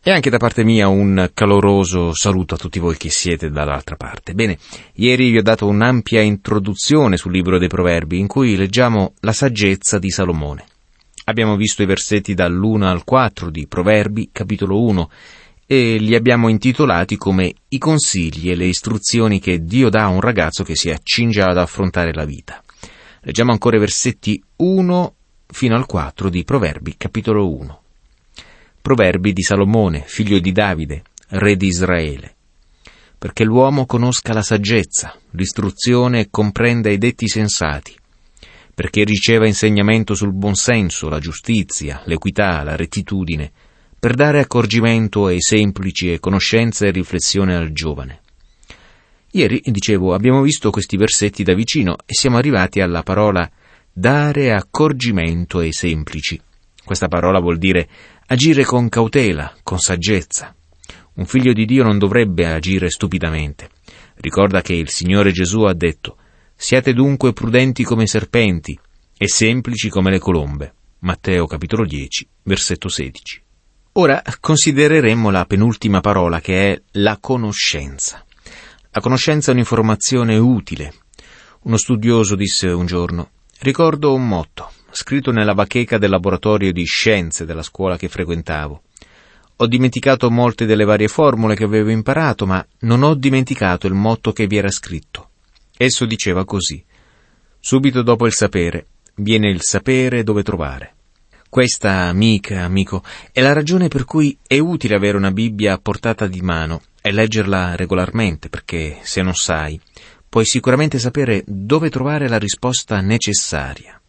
E anche da parte mia un caloroso saluto a tutti voi che siete dall'altra parte. Bene, ieri vi ho dato un'ampia introduzione sul libro dei Proverbi, in cui leggiamo la saggezza di Salomone. Abbiamo visto i versetti dall'1 al 4 di Proverbi, capitolo 1, e li abbiamo intitolati come i consigli e le istruzioni che Dio dà a un ragazzo che si accinge ad affrontare la vita. Leggiamo ancora i versetti 1 fino al 4 di Proverbi, capitolo 1. Proverbi di Salomone, figlio di Davide, re di Israele. Perché l'uomo conosca la saggezza, l'istruzione e comprenda i detti sensati, perché riceva insegnamento sul buonsenso, la giustizia, l'equità, la rettitudine, per dare accorgimento ai semplici e conoscenza e riflessione al giovane. Ieri, dicevo, abbiamo visto questi versetti da vicino e siamo arrivati alla parola dare accorgimento ai semplici. Questa parola vuol dire agire con cautela, con saggezza. Un figlio di Dio non dovrebbe agire stupidamente. Ricorda che il Signore Gesù ha detto: «Siate dunque prudenti come i serpenti e semplici come le colombe». Matteo capitolo 10, versetto 16. Ora considereremo la penultima parola, che è la conoscenza. La conoscenza è un'informazione utile. Uno studioso disse un giorno: «Ricordo un motto, scritto nella bacheca del laboratorio di scienze della scuola che frequentavo. Ho dimenticato molte delle varie formule che avevo imparato, ma non ho dimenticato il motto che vi era scritto. Esso diceva così: subito dopo il sapere viene il sapere dove trovare». Questa, amico, è la ragione per cui è utile avere una Bibbia a portata di mano e leggerla regolarmente, perché se non sai, puoi sicuramente sapere dove trovare la risposta necessaria.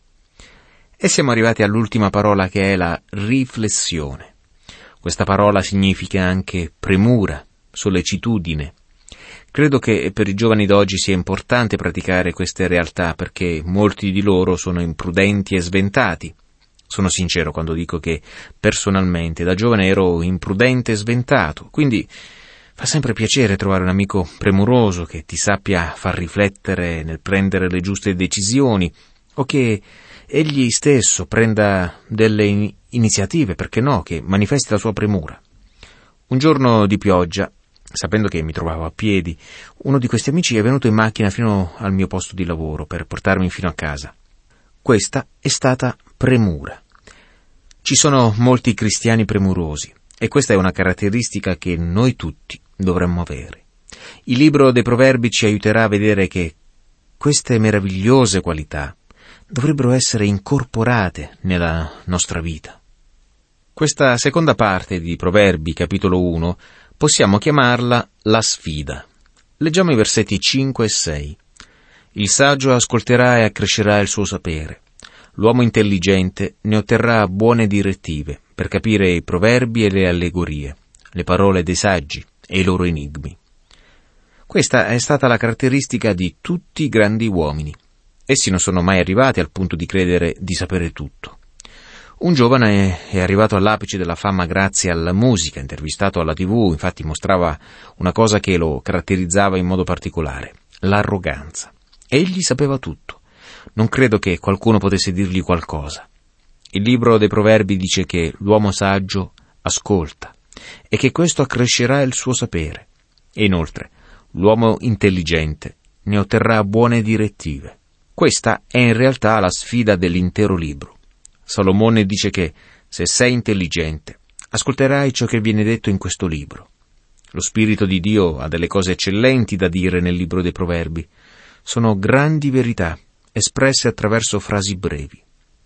E siamo arrivati all'ultima parola, che è la riflessione. Questa parola significa anche premura, sollecitudine. Credo che per i giovani d'oggi sia importante praticare queste realtà, perché molti di loro sono imprudenti e sventati. Sono sincero quando dico che personalmente da giovane ero imprudente e sventato, quindi fa sempre piacere trovare un amico premuroso che ti sappia far riflettere nel prendere le giuste decisioni, o che egli stesso prenda delle iniziative, perché no, che manifesti la sua premura. Un giorno di pioggia, sapendo che mi trovavo a piedi, uno di questi amici è venuto in macchina fino al mio posto di lavoro per portarmi fino a casa. Questa è stata premura. Ci sono molti cristiani premurosi, e questa è una caratteristica che noi tutti dovremmo avere. Il libro dei Proverbi ci aiuterà a vedere che queste meravigliose qualità dovrebbero essere incorporate nella nostra vita. Questa seconda parte di Proverbi, capitolo 1, possiamo chiamarla la sfida. Leggiamo i versetti 5 e 6. Il saggio ascolterà e accrescerà il suo sapere. L'uomo intelligente ne otterrà buone direttive per capire i proverbi e le allegorie, le parole dei saggi e i loro enigmi. Questa è stata la caratteristica di tutti i grandi uomini. Essi non sono mai arrivati al punto di credere di sapere tutto. Un giovane è arrivato all'apice della fama grazie alla musica, intervistato alla TV, infatti mostrava una cosa che lo caratterizzava in modo particolare: l'arroganza. Egli sapeva tutto. Non credo che qualcuno potesse dirgli qualcosa. Il libro dei Proverbi dice che l'uomo saggio ascolta e che questo accrescerà il suo sapere. E inoltre, l'uomo intelligente ne otterrà buone direttive. Questa è in realtà la sfida dell'intero libro. Salomone dice che se sei intelligente, ascolterai ciò che viene detto in questo libro. Lo Spirito di Dio ha delle cose eccellenti da dire nel libro dei Proverbi. Sono grandi verità espresse attraverso frasi brevi.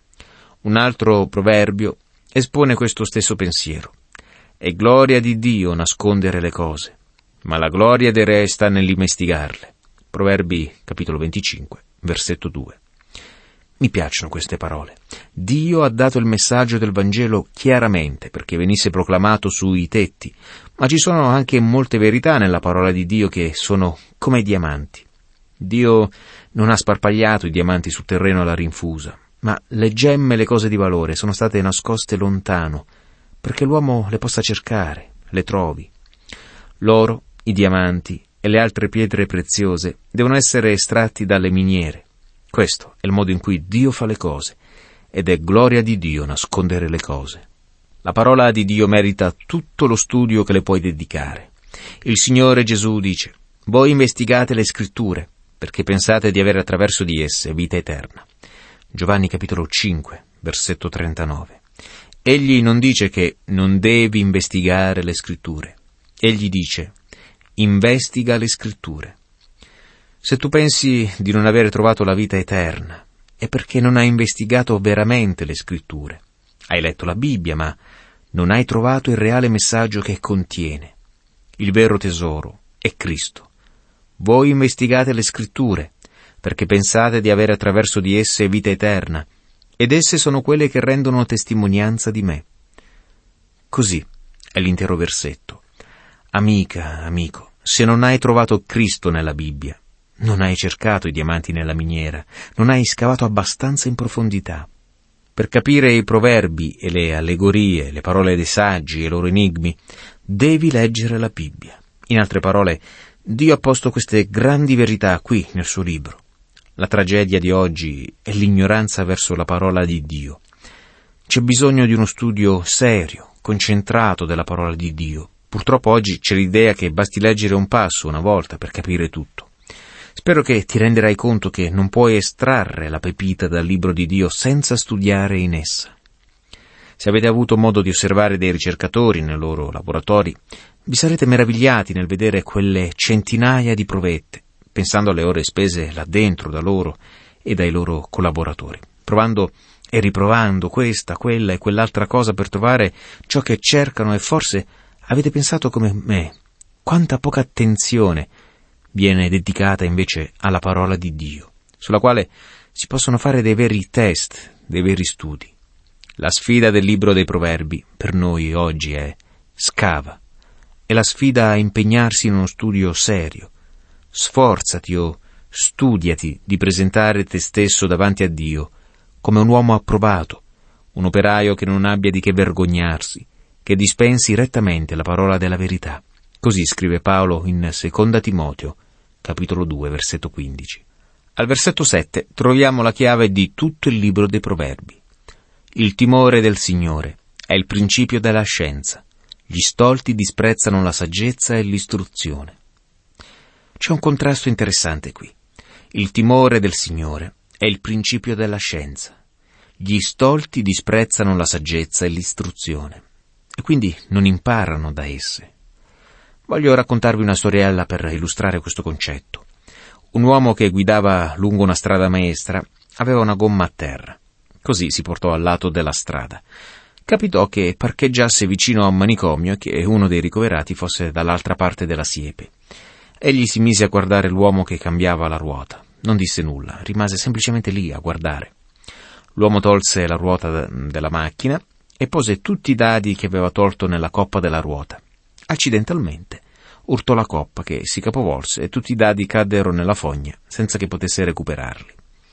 Un altro proverbio espone questo stesso pensiero. È gloria di Dio nascondere le cose, ma la gloria dei re sta nell'investigarle. Proverbi capitolo 25, versetto 2. Mi piacciono queste parole. Dio ha dato il messaggio del Vangelo chiaramente perché venisse proclamato sui tetti, ma ci sono anche molte verità nella parola di Dio che sono come i diamanti. Dio non ha sparpagliato i diamanti sul terreno alla rinfusa, ma le gemme e le cose di valore sono state nascoste lontano, perché l'uomo le possa cercare, le trovi. L'oro, i diamanti e le altre pietre preziose devono essere estratti dalle miniere. Questo è il modo in cui Dio fa le cose, ed è gloria di Dio nascondere le cose. La parola di Dio merita tutto lo studio che le puoi dedicare. Il Signore Gesù dice: voi investigate le Scritture, perché pensate di avere attraverso di esse vita eterna. Giovanni capitolo 5, versetto 39. Egli non dice che non devi investigare le Scritture. Egli dice: investiga le Scritture. Se tu pensi di non avere trovato la vita eterna, è perché non hai investigato veramente le Scritture. Hai letto la Bibbia, ma non hai trovato il reale messaggio che contiene. Il vero tesoro è Cristo. Voi investigate le Scritture, perché pensate di avere attraverso di esse vita eterna, ed esse sono quelle che rendono testimonianza di me. Così è l'intero versetto. Amica, amico, se non hai trovato Cristo nella Bibbia, non hai cercato i diamanti nella miniera, non hai scavato abbastanza in profondità. Per capire i proverbi e le allegorie, le parole dei saggi e i loro enigmi, devi leggere la Bibbia. In altre parole, Dio ha posto queste grandi verità qui nel suo libro. La tragedia di oggi è l'ignoranza verso la parola di Dio. C'è bisogno di uno studio serio, concentrato della parola di Dio. Purtroppo oggi c'è l'idea che basti leggere un passo una volta per capire tutto. Spero che ti renderai conto che non puoi estrarre la pepita dal libro di Dio senza studiare in essa. Se avete avuto modo di osservare dei ricercatori nei loro laboratori, vi sarete meravigliati nel vedere quelle centinaia di provette, pensando alle ore spese là dentro da loro e dai loro collaboratori, provando e riprovando questa, quella e quell'altra cosa per trovare ciò che cercano, e forse avete pensato come me, quanta poca attenzione viene dedicata invece alla parola di Dio, sulla quale si possono fare dei veri test, dei veri studi. La sfida del libro dei Proverbi per noi oggi è: scava. È la sfida a impegnarsi in uno studio serio. Sforzati o studiati di presentare te stesso davanti a Dio come un uomo approvato, un operaio che non abbia di che vergognarsi, che dispensi rettamente la parola della verità. Così scrive Paolo in 2 Timoteo, capitolo 2, versetto 15. Al versetto 7 troviamo la chiave di tutto il libro dei Proverbi. Il timore del Signore è il principio della scienza. Gli stolti disprezzano la saggezza e l'istruzione. C'è un contrasto interessante qui. Il timore del Signore è il principio della scienza. Gli stolti disprezzano la saggezza e l'istruzione, e quindi non imparano da esse. Voglio raccontarvi una storiella per illustrare questo concetto. Un uomo che guidava lungo una strada maestra aveva una gomma a terra. Così si portò al lato della strada. Capitò che parcheggiasse vicino a un manicomio e che uno dei ricoverati fosse dall'altra parte della siepe. Egli si mise a guardare l'uomo che cambiava la ruota. Non disse nulla, rimase semplicemente lì a guardare. L'uomo tolse la ruota della macchina e pose tutti i dadi che aveva tolto nella coppa della ruota. Accidentalmente urtò la coppa, che si capovolse e tutti i dadi caddero nella fogna senza che potesse recuperarli.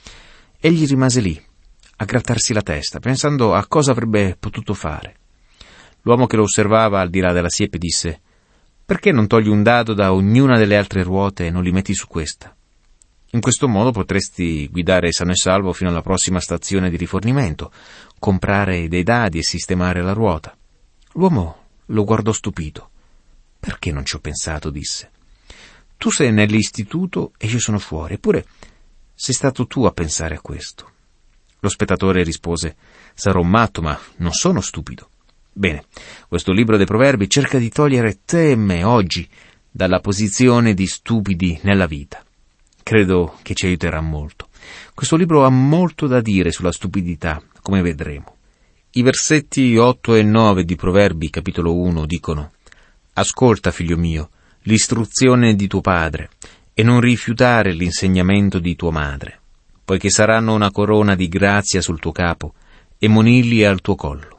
Egli rimase lì a grattarsi la testa, pensando a cosa avrebbe potuto fare. L'uomo che lo osservava al di là della siepe disse: «Perché non togli un dado da ognuna delle altre ruote e non li metti su questa? In questo modo potresti guidare sano e salvo fino alla prossima stazione di rifornimento, comprare dei dadi e sistemare la ruota». L'uomo lo guardò stupito. «Perché non ci ho pensato?» disse. «Tu sei nell'istituto e io sono fuori, eppure sei stato tu a pensare a questo». Lo spettatore rispose: «Sarò matto, ma non sono stupido». Bene, questo libro dei Proverbi cerca di togliere te e me oggi dalla posizione di stupidi nella vita. Credo che ci aiuterà molto. Questo libro ha molto da dire sulla stupidità, come vedremo. I versetti 8 e 9 di Proverbi, capitolo 1, dicono: «Ascolta, figlio mio, l'istruzione di tuo padre, e non rifiutare l'insegnamento di tua madre, poiché saranno una corona di grazia sul tuo capo e monili al tuo collo».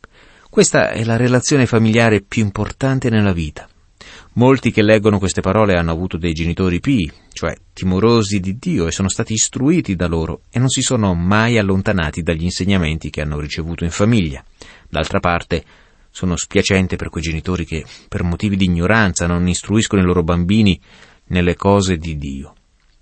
Questa è la relazione familiare più importante nella vita. Molti che leggono queste parole hanno avuto dei genitori pii, cioè timorosi di Dio, e sono stati istruiti da loro e non si sono mai allontanati dagli insegnamenti che hanno ricevuto in famiglia. D'altra parte, sono spiacente per quei genitori che, per motivi di ignoranza, non istruiscono i loro bambini nelle cose di Dio.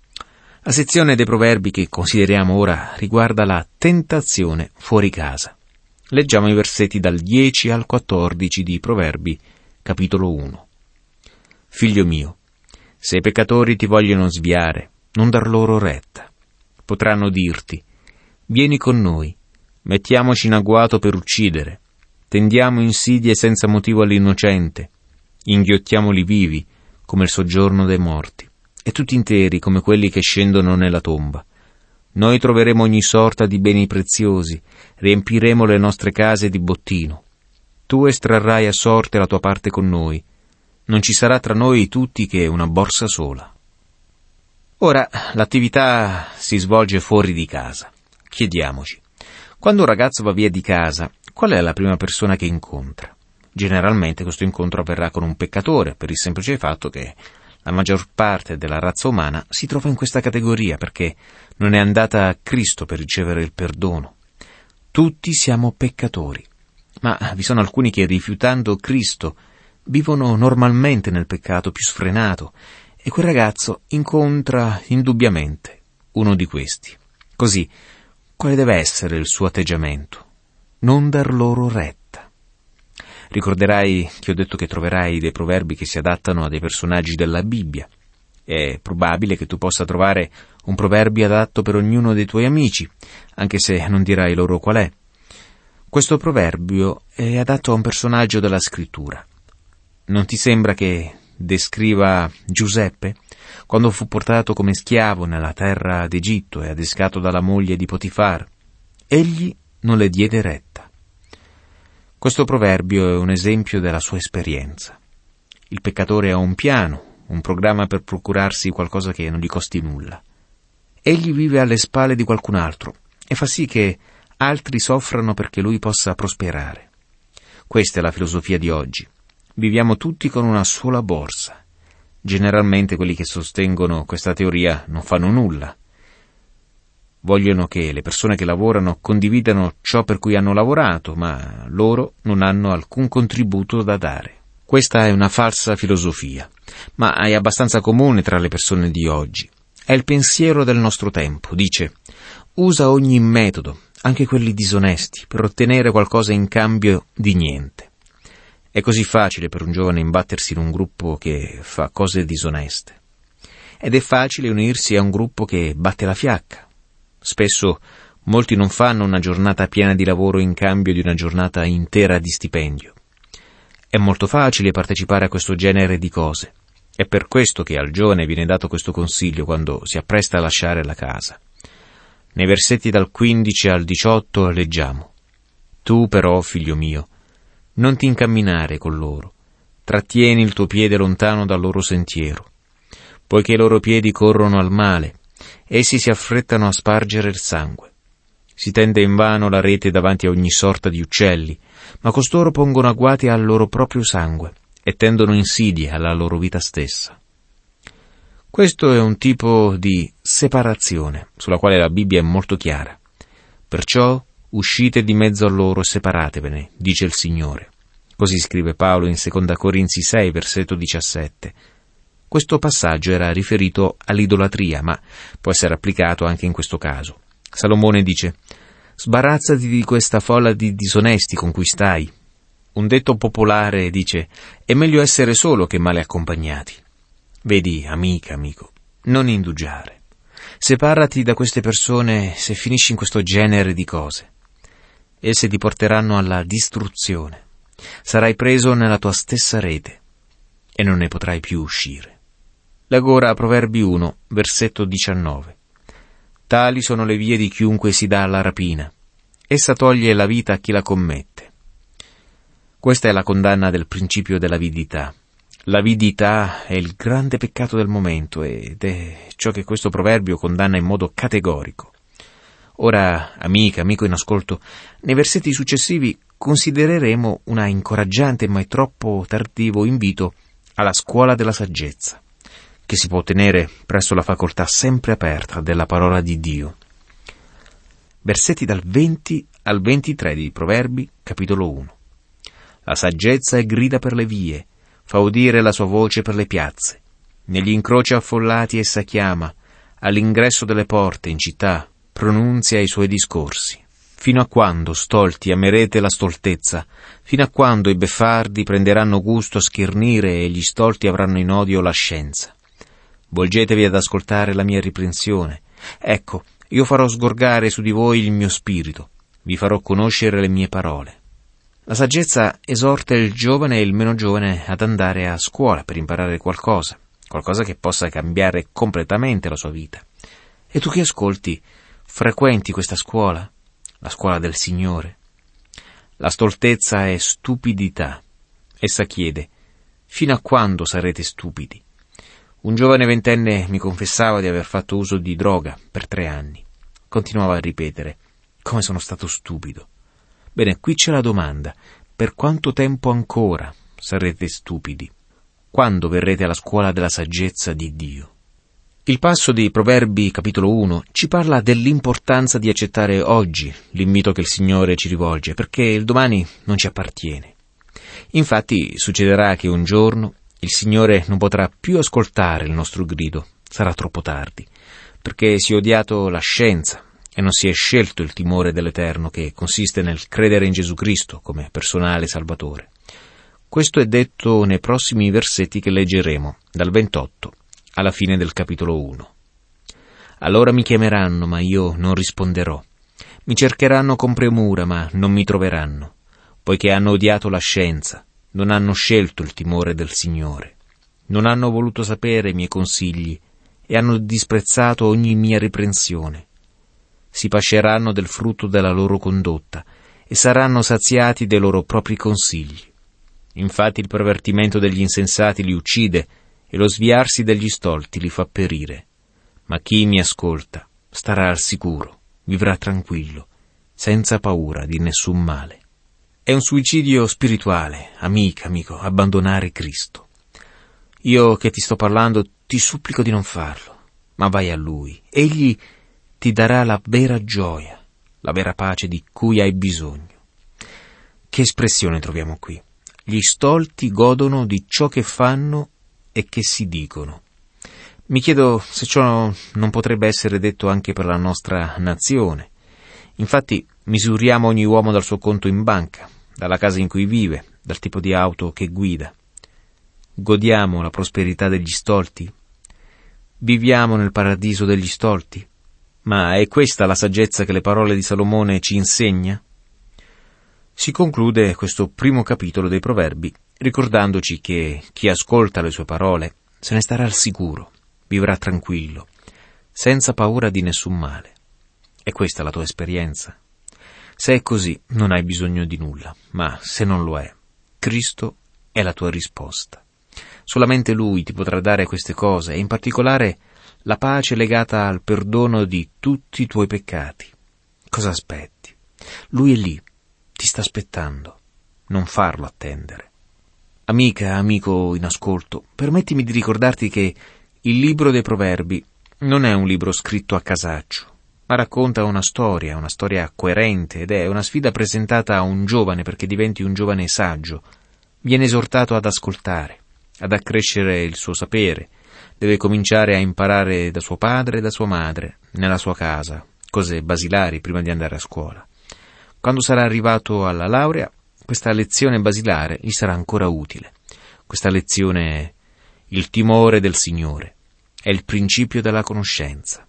La sezione dei proverbi che consideriamo ora riguarda la tentazione fuori casa. Leggiamo i versetti dal 10 al 14 di Proverbi, capitolo 1. Figlio mio, se i peccatori ti vogliono sviare, non dar loro retta. Potranno dirti: vieni con noi, mettiamoci in agguato per uccidere, tendiamo insidie senza motivo all'innocente, inghiottiamoli vivi come il soggiorno dei morti, e tutti interi come quelli che scendono nella tomba. Noi troveremo ogni sorta di beni preziosi, riempiremo le nostre case di bottino. Tu estrarrai a sorte la tua parte con noi. Non ci sarà tra noi tutti che una borsa sola. Ora, l'attività si svolge fuori di casa. Chiediamoci, quando un ragazzo va via di casa, qual è la prima persona che incontra? Generalmente questo incontro avverrà con un peccatore, per il semplice fatto che la maggior parte della razza umana si trova in questa categoria perché non è andata a Cristo per ricevere il perdono. Tutti siamo peccatori, ma vi sono alcuni che, rifiutando Cristo, vivono normalmente nel peccato più sfrenato, e quel ragazzo incontra indubbiamente uno di questi. Così, quale deve essere il suo atteggiamento? Non dar loro retta. Ricorderai che ho detto che troverai dei proverbi che si adattano a dei personaggi della Bibbia. È probabile che tu possa trovare un proverbio adatto per ognuno dei tuoi amici, anche se non dirai loro qual è. Questo proverbio è adatto a un personaggio della scrittura. Non ti sembra che descriva Giuseppe, quando fu portato come schiavo nella terra d'Egitto e adescato dalla moglie di Potifar? Egli non le diede retta. Questo proverbio è un esempio della sua esperienza. Il peccatore ha un piano, un programma per procurarsi qualcosa che non gli costi nulla. Egli vive alle spalle di qualcun altro e fa sì che altri soffrano perché lui possa prosperare. Questa è la filosofia di oggi. Viviamo tutti con una sola borsa. Generalmente quelli che sostengono questa teoria non fanno nulla. Vogliono che le persone che lavorano condividano ciò per cui hanno lavorato, ma loro non hanno alcun contributo da dare. Questa è una falsa filosofia, ma è abbastanza comune tra le persone di oggi. È il pensiero del nostro tempo. Dice: usa ogni metodo, anche quelli disonesti, per ottenere qualcosa in cambio di niente. È così facile per un giovane imbattersi in un gruppo che fa cose disoneste. Ed è facile unirsi a un gruppo che batte la fiacca. Spesso molti non fanno una giornata piena di lavoro in cambio di una giornata intera di stipendio. È molto facile partecipare a questo genere di cose. È per questo che al giovane viene dato questo consiglio quando si appresta a lasciare la casa. Nei versetti dal 15 al 18 leggiamo: Tu però, figlio mio, non ti incamminare con loro, trattieni il tuo piede lontano dal loro sentiero, poiché i loro piedi corrono al male, essi si affrettano a spargere il sangue. Si tende invano la rete davanti a ogni sorta di uccelli, ma costoro pongono agguati al loro proprio sangue e tendono insidie alla loro vita stessa. Questo è un tipo di separazione sulla quale la Bibbia è molto chiara. Perciò uscite di mezzo a loro e separatevene, dice il Signore. Così scrive Paolo in 2 Corinzi 6, versetto 17. Questo passaggio era riferito all'idolatria, ma può essere applicato anche in questo caso. Salomone dice: sbarazzati di questa folla di disonesti con cui stai. Un detto popolare dice: è meglio essere solo che male accompagnati. Vedi, amica, amico, non indugiare. Separati da queste persone se finisci in questo genere di cose. Esse ti porteranno alla distruzione. Sarai preso nella tua stessa rete e non ne potrai più uscire. Leggo ora Proverbi 1, versetto 19. Tali sono le vie di chiunque si dà alla rapina. Essa toglie la vita a chi la commette. Questa è la condanna del principio dell'avidità. L'avidità è il grande peccato del momento ed è ciò che questo proverbio condanna in modo categorico. Ora, amica, amico in ascolto, nei versetti successivi considereremo una incoraggiante ma troppo tardivo invito alla scuola della saggezza, che si può ottenere presso la facoltà sempre aperta della parola di Dio. Versetti dal 20 al 23 di Proverbi, capitolo 1. La saggezza è grida per le vie, fa udire la sua voce per le piazze. Negli incroci affollati essa chiama, all'ingresso delle porte in città pronunzia i suoi discorsi. Fino a quando, stolti, amerete la stoltezza? Fino a quando i beffardi prenderanno gusto a schernire e gli stolti avranno in odio la scienza? Volgetevi ad ascoltare la mia riprensione. Ecco, io farò sgorgare su di voi il mio spirito, vi farò conoscere le mie parole. La saggezza esorta il giovane e il meno giovane ad andare a scuola per imparare qualcosa che possa cambiare completamente la sua vita. E tu che ascolti, frequenti questa scuola? La scuola del Signore. La stoltezza è stupidità. Essa chiede: fino a quando sarete stupidi? Un giovane ventenne mi confessava di aver fatto uso di droga per 3 anni. Continuava a ripetere: come sono stato stupido. Bene, qui c'è la domanda: per quanto tempo ancora sarete stupidi? Quando verrete alla scuola della saggezza di Dio? Il passo di Proverbi capitolo 1 ci parla dell'importanza di accettare oggi l'invito che il Signore ci rivolge, perché il domani non ci appartiene. Infatti succederà che un giorno il Signore non potrà più ascoltare il nostro grido, sarà troppo tardi, perché si è odiato la scienza e non si è scelto il timore dell'Eterno, che consiste nel credere in Gesù Cristo come personale Salvatore. Questo è detto nei prossimi versetti che leggeremo, dal 28 alla fine del capitolo 1. Allora mi chiameranno, ma io non risponderò. Mi cercheranno con premura, ma non mi troveranno, poiché hanno odiato la scienza, non hanno scelto il timore del Signore, non hanno voluto sapere i miei consigli e hanno disprezzato ogni mia riprensione. Si pasceranno del frutto della loro condotta e saranno saziati dei loro propri consigli. Infatti il pervertimento degli insensati li uccide e lo sviarsi degli stolti li fa perire. Ma chi mi ascolta starà al sicuro, vivrà tranquillo, senza paura di nessun male. È un suicidio spirituale, amico, abbandonare Cristo. Io che ti sto parlando ti supplico di non farlo, ma vai a Lui. Egli ti darà la vera gioia, la vera pace di cui hai bisogno. Che espressione troviamo qui? Gli stolti godono di ciò che fanno e che si dicono. Mi chiedo se ciò non potrebbe essere detto anche per la nostra nazione. Infatti misuriamo ogni uomo dal suo conto in banca, dalla casa in cui vive, dal tipo di auto che guida. Godiamo la prosperità degli stolti? Viviamo nel paradiso degli stolti? Ma è questa la saggezza che le parole di Salomone ci insegna? Si conclude questo primo capitolo dei Proverbi ricordandoci che chi ascolta le sue parole se ne starà al sicuro, vivrà tranquillo, senza paura di nessun male. È questa la tua esperienza? Se è così, non hai bisogno di nulla, ma se non lo è, Cristo è la tua risposta. Solamente Lui ti potrà dare queste cose, e in particolare la pace legata al perdono di tutti i tuoi peccati. Cosa aspetti? Lui è lì, ti sta aspettando. Non farlo attendere. Amica, amico in ascolto, permettimi di ricordarti che il libro dei Proverbi non è un libro scritto a casaccio, ma racconta una storia coerente, ed è una sfida presentata a un giovane perché diventi un giovane saggio. Viene esortato ad ascoltare, ad accrescere il suo sapere. Deve cominciare a imparare da suo padre e da sua madre, nella sua casa, cose basilari prima di andare a scuola. Quando sarà arrivato alla laurea, questa lezione basilare gli sarà ancora utile. Questa lezione è il timore del Signore, è il principio della conoscenza.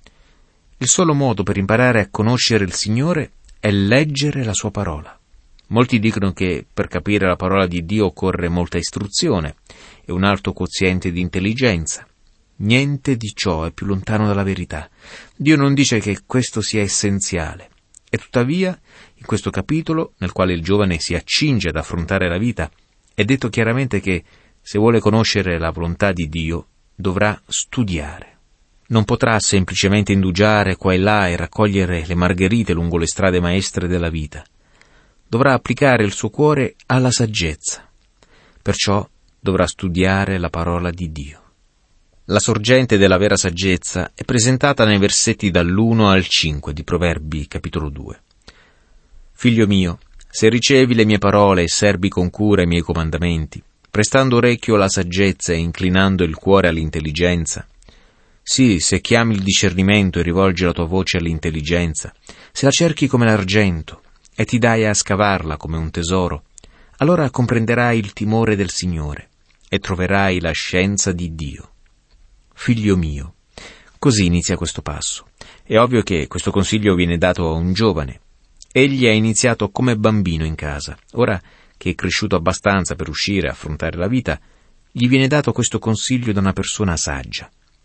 Il solo modo per imparare a conoscere il Signore è leggere la sua parola. Molti dicono che per capire la parola di Dio occorre molta istruzione e un alto quoziente di intelligenza. Niente di ciò è più lontano dalla verità. Dio non dice che questo sia essenziale. E tuttavia, in questo capitolo, nel quale il giovane si accinge ad affrontare la vita, è detto chiaramente che se vuole conoscere la volontà di Dio, dovrà studiare. Non potrà semplicemente indugiare qua e là e raccogliere le margherite lungo le strade maestre della vita. Dovrà applicare il suo cuore alla saggezza. Perciò dovrà studiare la parola di Dio. La sorgente della vera saggezza è presentata nei versetti dall'1 al 5 di Proverbi capitolo 2. Figlio mio, se ricevi le mie parole e serbi con cura i miei comandamenti, prestando orecchio alla saggezza e inclinando il cuore all'intelligenza, Sì, se chiami il discernimento e rivolgi la tua voce all'intelligenza, se la cerchi come l'argento e ti dai a scavarla come un tesoro, allora comprenderai il timore del Signore e troverai la scienza di Dio. Figlio mio, così inizia questo passo. È ovvio che questo consiglio viene dato a un giovane. Egli ha iniziato come bambino in casa. Ora che è cresciuto abbastanza per uscire e affrontare la vita, gli viene dato questo consiglio da una persona saggia.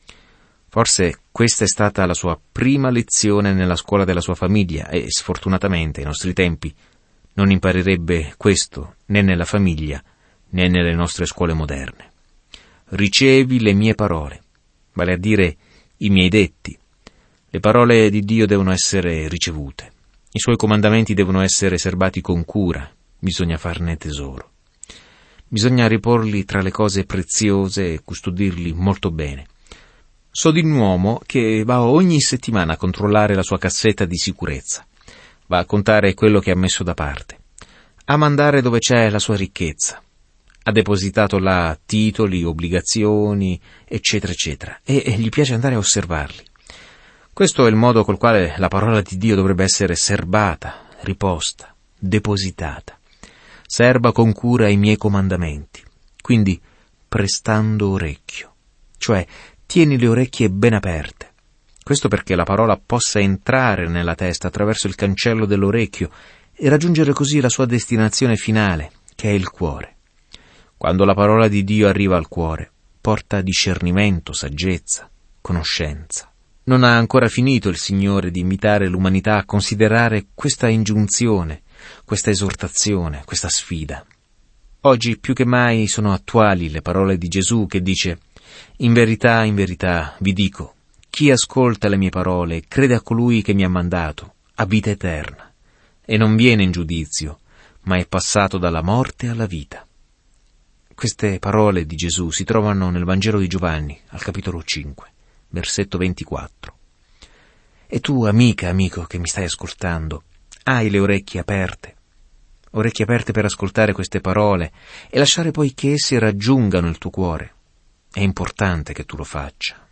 Forse questa è stata la sua prima lezione nella scuola della sua famiglia e, sfortunatamente, ai nostri tempi, non imparerebbe questo né nella famiglia né nelle nostre scuole moderne. Ricevi le mie parole, vale a dire i miei detti. Le parole di Dio devono essere ricevute. I suoi comandamenti devono essere serbati con cura. Bisogna farne tesoro. Bisogna riporli tra le cose preziose e custodirli molto bene. So di un uomo che va ogni settimana a controllare la sua cassetta di sicurezza. Va a contare quello che ha messo da parte. A mandare dove c'è la sua ricchezza. Ha depositato là titoli, obbligazioni, eccetera, eccetera. E gli piace andare a osservarli. Questo è il modo col quale la parola di Dio dovrebbe essere serbata, riposta, depositata. Serba con cura i miei comandamenti. Quindi prestando orecchio. Cioè, tieni le orecchie ben aperte. Questo perché la parola possa entrare nella testa attraverso il cancello dell'orecchio e raggiungere così la sua destinazione finale, che è il cuore. Quando la parola di Dio arriva al cuore, porta discernimento, saggezza, conoscenza. Non ha ancora finito il Signore di invitare l'umanità a considerare questa ingiunzione, questa esortazione, questa sfida. Oggi più che mai sono attuali le parole di Gesù che dice: in verità, vi dico, chi ascolta le mie parole e crede a colui che mi ha mandato, ha vita eterna, e non viene in giudizio, ma è passato dalla morte alla vita. Queste parole di Gesù si trovano nel Vangelo di Giovanni, al capitolo 5, versetto 24. E tu, amica, amico che mi stai ascoltando, hai le orecchie aperte per ascoltare queste parole e lasciare poi che esse raggiungano il tuo cuore. È importante che tu lo faccia.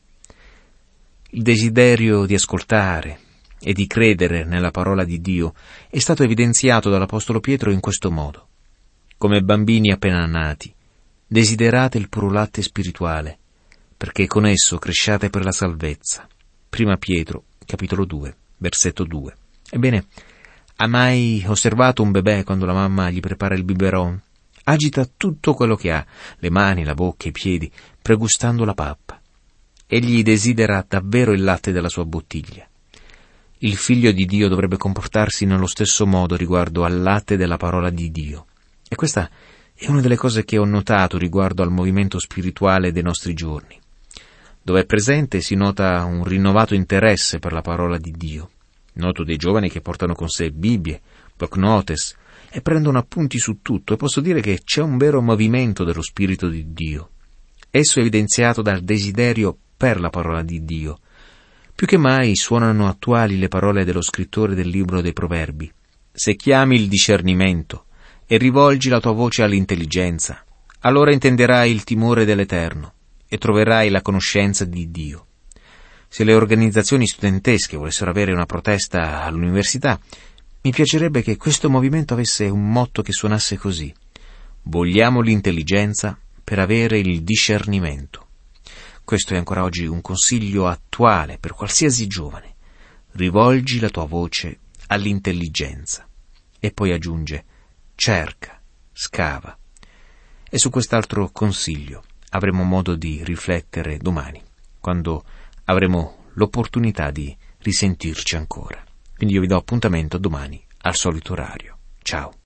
Il desiderio di ascoltare e di credere nella parola di Dio è stato evidenziato dall'Apostolo Pietro in questo modo. Come bambini appena nati, desiderate il puro latte spirituale, perché con esso cresciate per la salvezza. Prima Pietro, capitolo 2, versetto 2. Ebbene, ha mai osservato un bebè quando la mamma gli prepara il biberon? Agita tutto quello che ha, le mani, la bocca, i piedi, pregustando la pappa. Egli desidera davvero il latte della sua bottiglia. Il Figlio di Dio dovrebbe comportarsi nello stesso modo riguardo al latte della parola di Dio. E questa è una delle cose che ho notato riguardo al movimento spirituale dei nostri giorni. Dove è presente si nota un rinnovato interesse per la parola di Dio. Noto dei giovani che portano con sé Bibbie, block notice e prendono appunti su tutto, e posso dire che c'è un vero movimento dello Spirito di Dio. Esso è evidenziato dal desiderio per la parola di Dio. Più che mai suonano attuali le parole dello scrittore del libro dei Proverbi. Se chiami il discernimento e rivolgi la tua voce all'intelligenza, allora intenderai il timore dell'Eterno e troverai la conoscenza di Dio. Se le organizzazioni studentesche volessero avere una protesta all'università, mi piacerebbe che questo movimento avesse un motto che suonasse così: vogliamo l'intelligenza per avere il discernimento. Questo è ancora oggi un consiglio attuale per qualsiasi giovane. Rivolgi la tua voce all'intelligenza. E poi aggiunge: cerca, scava. E su quest'altro consiglio avremo modo di riflettere domani, quando avremo l'opportunità di risentirci ancora. Quindi io vi do appuntamento domani al solito orario. Ciao.